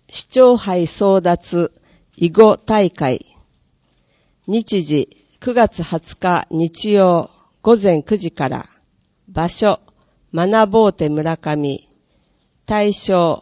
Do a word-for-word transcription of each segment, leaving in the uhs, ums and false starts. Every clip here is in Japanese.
市長杯争奪囲碁大会。日時くがつはつか日曜午前くじから。場所学ぼうて村上。対象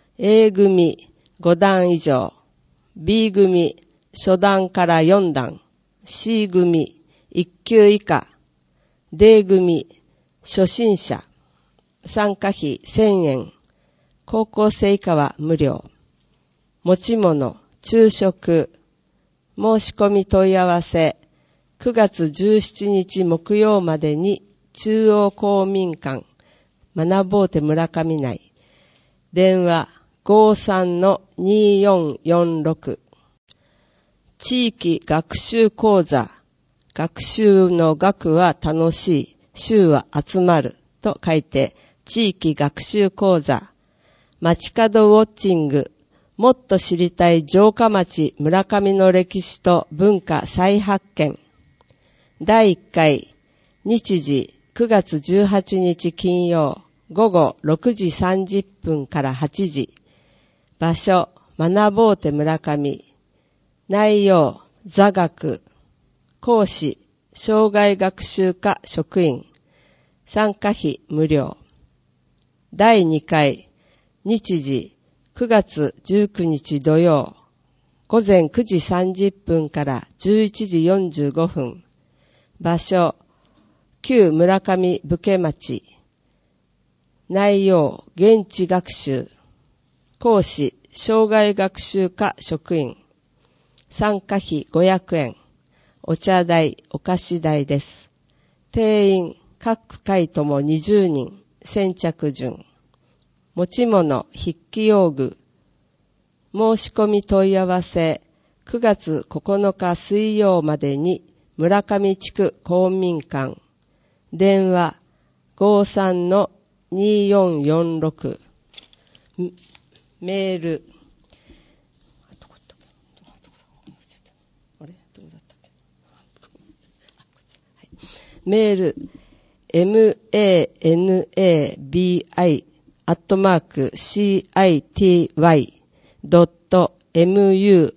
A 組ご段以上、B 組初段からよん段、C 組いっ級以下、D 組初心者。参加費せんえん。高校生以下は無料。持ち物、昼食。申し込み問い合わせ。くがつじゅうしちにち木曜までに中央公民館、学ぼうて村上内。電話 ごーさんのにーよんよんろく。地域学習講座。学習の学は楽しい、習は集まると書いて、地域学習講座。街角ウォッチング。もっと知りたい城下町村上の歴史と文化再発見。だいいっかい。日時くがつじゅうはちにち金曜午後ろくじさんじゅっぷんからはちじ。場所学ぼうて村上。内容座学。講師障害学習課職員。参加費無料。だいにかい。日時くがつじゅうくにち土曜午前くじさんじゅっぷんからじゅういちじよんじゅうごふん。場所旧村上武家町。内容現地学習。講師障害学習課職員。参加費ごひゃくえん。お茶代お菓子代です。定員各回ともにじゅうにん。先着順。持ち物筆記用具。申し込み問い合わせくがつここのか水曜までに村上地区公民館。電話 ごーさんのにーよんよんろく。メールメール マナビアットマーク シーアイティーワイドットムラ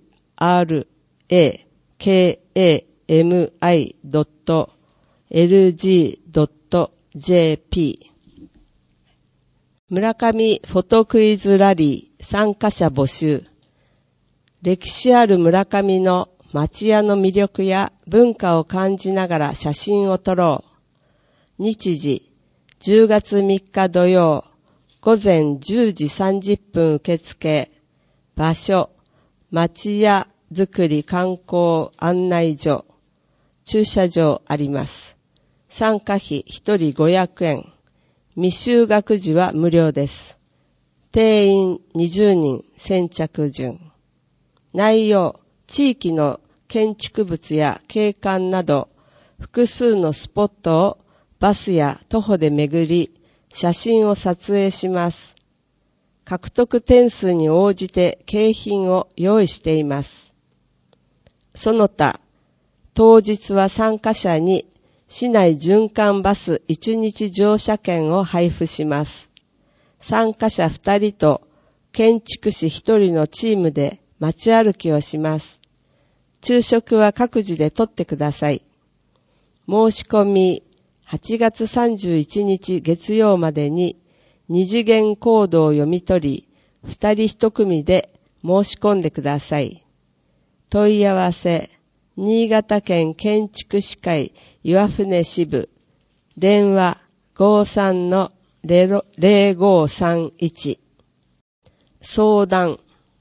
カミドットエルジードットジェーピー。 村上フォトクイズラリー参加者募集。歴史ある村上の町屋の魅力や文化を感じながら写真を撮ろう。日時じゅうがつみっか土曜午前じゅうじさんじゅっぷん受付。場所町屋づくり観光案内所。駐車場あります。参加費ひとりごひゃくえん。未就学時は無料です。定員にじゅうにん。先着順。内容地域の建築物や景観など複数のスポットをバスや徒歩で巡り写真を撮影します。獲得点数に応じて景品を用意しています。その他、当日は参加者に市内循環バスいちにち乗車券を配布します。参加者ふたりと建築士ひとりのチームで街歩きをします。昼食は各自で取ってください。申し込みはちがつさんじゅういちにち月曜までに二次元コードを読み取り、二人一組で申し込んでください。問い合わせ、新潟県建築士会岩船支部、電話 ごーさんのゼロごさんいち。相談。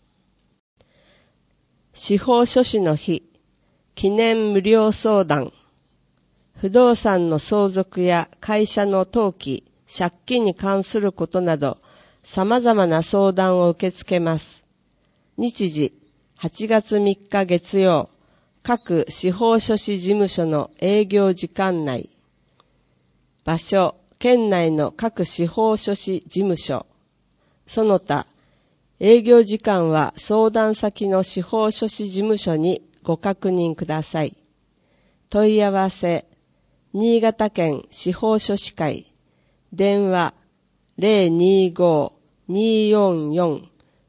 司法書士の日、記念無料相談。不動産の相続や会社の登記、借金に関することなど、様々な相談を受け付けます。日時、はちがつみっか月曜、各司法書士事務所の営業時間内。場所、県内の各司法書士事務所。その他、営業時間は相談先の司法書士事務所にご確認ください。問い合わせ、新潟県司法書士会、電話 ゼロにーごーにーよんよん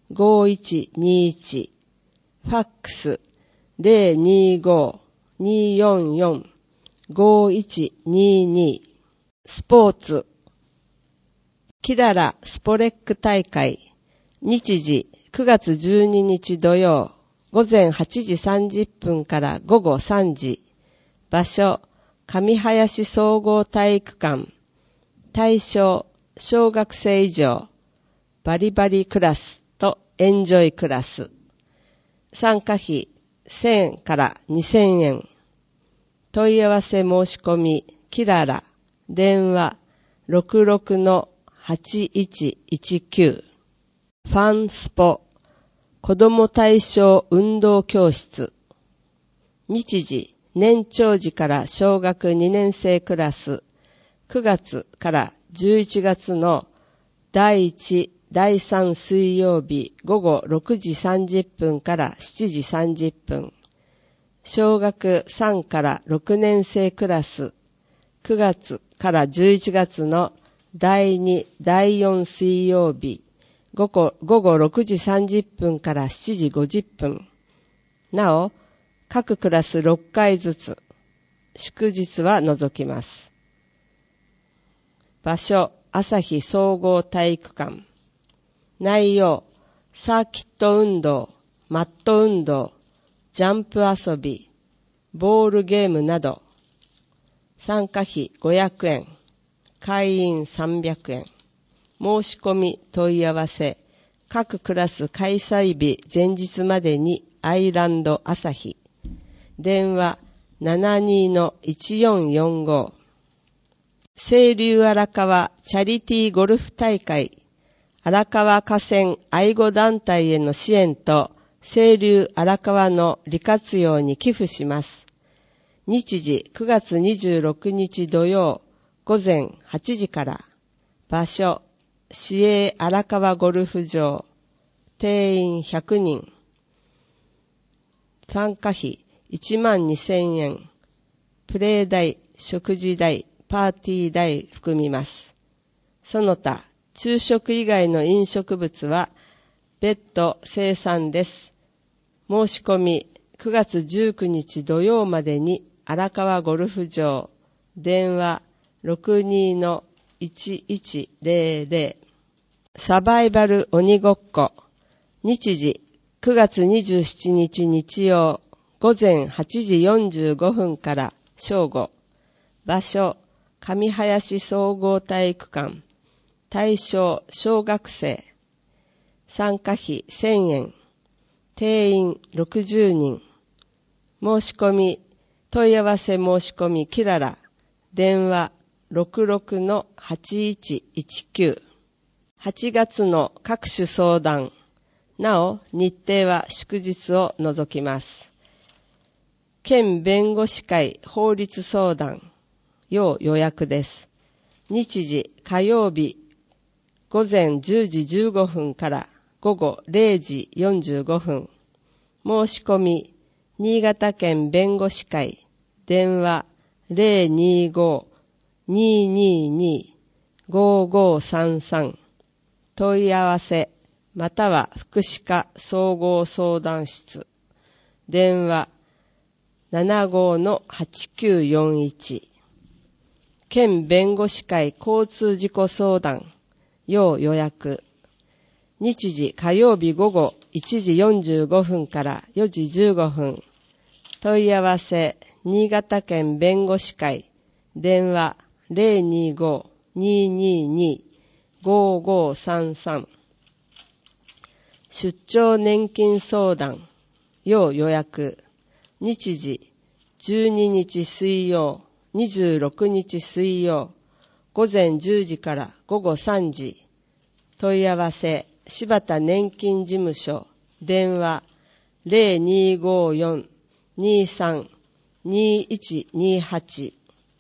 ごいちにいち、ファックス ゼロにご によんよん ごいちにに、スポーツキララスポレック大会、日時くがつじゅうににち土曜、午前はちじさんじゅっぷんから午後さんじ、場所、上林総合体育館、対象、小学生以上、バリバリクラスとエンジョイクラス。参加費せんえんからにせんえん。問い合わせ申し込み、キララ、電話 ろくろくのはちいちいちきゅう。ファンスポ、子ども対象運動教室。日時、年長児から小学にねん生クラス、くがつからじゅういちがつのだいいち、だいさん水曜日午後ろくじさんじゅっぷんからしちじさんじゅっぷん。小学さんからろくねん生クラス、くがつからじゅういちがつのだいに、だいよん水曜日午後、午後ろくじさんじゅっぷんからしちじごじゅっぷん。なお、各クラスろっかいずつ、祝日は除きます。場所、朝日総合体育館。内容、サーキット運動、マット運動、ジャンプ遊び、ボールゲームなど。参加費ごひゃくえん、会員さんびゃくえん。申し込み問い合わせ、各クラス開催日前日までにアイランド朝日。電話 ななにのいちよんよんご。清流荒川チャリティーゴルフ大会。荒川河川愛護団体への支援と清流荒川の利活用に寄付します。日時くがつにじゅうろくにち土曜午前はちじから。場所、市営荒川ゴルフ場。定員ひゃくにん。参加費いちまんにせんえん。プレー代、食事代、パーティー代含みます。その他、昼食以外の飲食物は別途精算です。申し込みくがつじゅうくにち土曜までに荒川ゴルフ場。電話 ろくにのいちいちぜろぜろ。サバイバル鬼ごっこ。日時くがつにじゅうしちにち日曜午前はちじよんじゅうごふんから正午。場所、上林総合体育館。対象、小学生。参加費せんえん。定員ろくじゅうにん。申し込み、問い合わせ申し込みキララ。電話 ろくろくのはちいちいちきゅう。はちがつの各種相談。なお、日程は祝日を除きます。県弁護士会法律相談。要予約です。日時火曜日午前じゅうじじゅうごふんから午後れいじよんじゅうごふん。申し込み、新潟県弁護士会。電話 ゼロにご にーにーにー ごーごーさんさん。問い合わせ、または福祉課総合相談室。電話 ななごのはちきゅうよんいち。県弁護士会交通事故相談。要予約。日時火曜日午後いちじよんじゅうごふんからよじじゅうごふん。問い合わせ、新潟県弁護士会。電話 ゼロにご にーにーにー ごーごーさんさん。出張年金相談。要予約。日時じゅうににち水曜、にじゅうろくにち水曜、午前じゅうじから午後さんじ。問い合わせ、柴田年金事務所。電話 ゼロにごよん にーさん にーいちにーはち。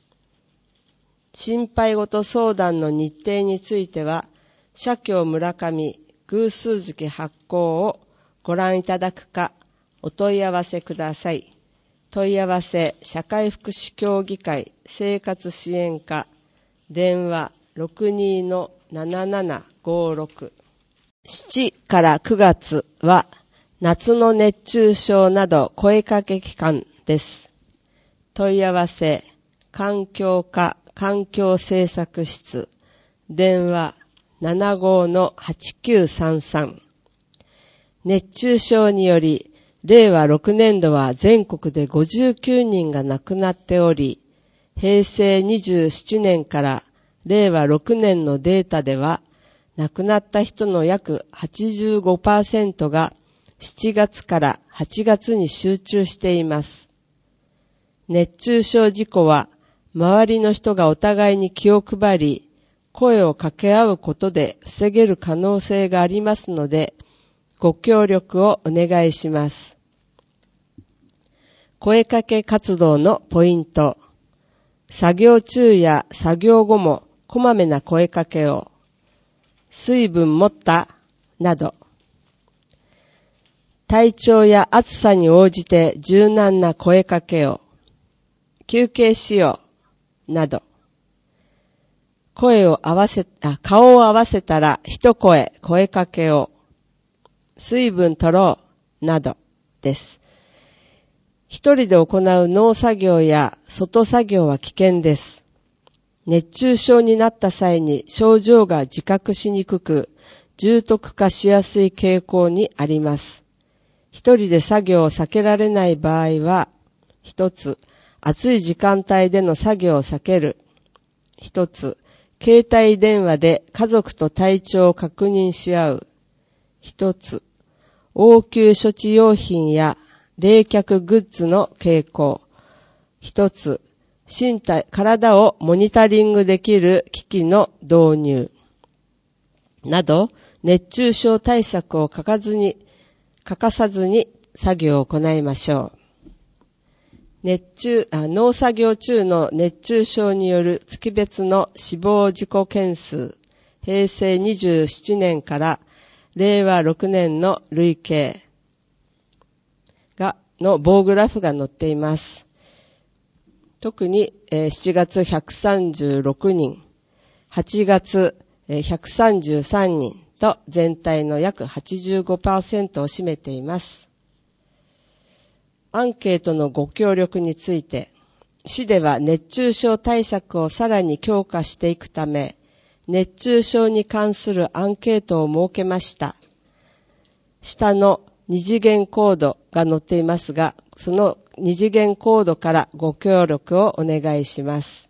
心配事相談の日程については、社協村上偶数月発行をご覧いただくか、お問い合わせください。問い合わせ、社会福祉協議会生活支援課。電話 ろくにのななななごろく。 しちからくがつは夏の熱中症など声かけ期間です。問い合わせ、環境課環境政策室、電話 ななごーのはちきゅうさんさん。熱中症により、れいわろくねんどは全国でごじゅうきゅうにんが亡くなっており、へいせいにじゅうななねんかられいわろくねんのデータでは、亡くなった人の約 はちじゅうごパーセント がしちがつからはちがつに集中しています。熱中症事故は、周りの人がお互いに気を配り、声を掛け合うことで防げる可能性がありますので、ご協力をお願いします。声かけ活動のポイント。作業中や作業後もこまめな声かけを。水分持ったなど。体調や暑さに応じて柔軟な声かけを。休憩しようなど。声を合わせ、あ、顔を合わせたら一声声かけを。水分取ろうなどです。一人で行う農作業や外作業は危険です。熱中症になった際に症状が自覚しにくく、重篤化しやすい傾向にあります。一人で作業を避けられない場合は、一つ、暑い時間帯での作業を避ける。一つ、携帯電話で家族と体調を確認し合う。一つ、応急処置用品や冷却グッズの携行。一つ、身体、体をモニタリングできる機器の導入。など、熱中症対策を欠かずに、欠かさずに作業を行いましょう。熱中、あ、農作業中の熱中症による月別の死亡事故件数、へいせいにじゅうななねんかられいわろくねんの累計が、の棒グラフが載っています。特に、えー、しちがつひゃくさんじゅうろくにん、はちがつ、えー、ひゃくさんじゅうさんにんと全体の約 はちじゅうごパーセント を占めています。アンケートのご協力について、市では熱中症対策をさらに強化していくため、熱中症に関するアンケートを設けました。下の二次元コードが載っていますが、その二次元コードからご協力をお願いします。